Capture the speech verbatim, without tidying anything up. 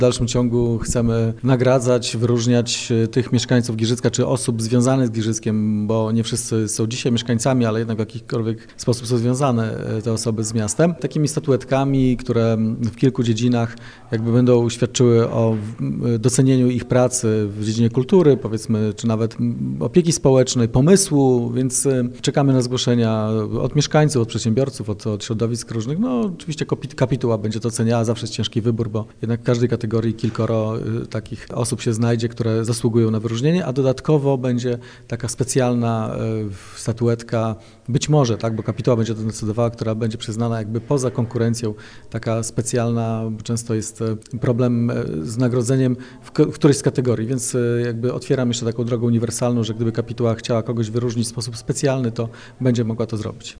W dalszym ciągu chcemy nagradzać, wyróżniać tych mieszkańców Giżycka czy osób związanych z Giżyckiem, bo nie wszyscy są dzisiaj mieszkańcami, ale jednak w jakikolwiek sposób są związane te osoby z miastem. Takimi statuetkami, które w kilku dziedzinach jakby będą świadczyły o docenieniu ich pracy w dziedzinie kultury, powiedzmy, czy nawet opieki społecznej, pomysłu, więc czekamy na zgłoszenia od mieszkańców, od przedsiębiorców, od, od środowisk różnych. No oczywiście kapituła będzie to oceniała, zawsze jest ciężki wybór, bo jednak w każdej kategorii kilkoro takich osób się znajdzie, które zasługują na wyróżnienie, a dodatkowo będzie taka specjalna statuetka, być może, tak, bo kapituła będzie to decydowała, która będzie przyznana jakby poza konkurencją, taka specjalna, często jest problem z nagrodzeniem w którejś z kategorii, więc jakby otwieram jeszcze taką drogę uniwersalną, że gdyby kapituła chciała kogoś wyróżnić w sposób specjalny, to będzie mogła to zrobić.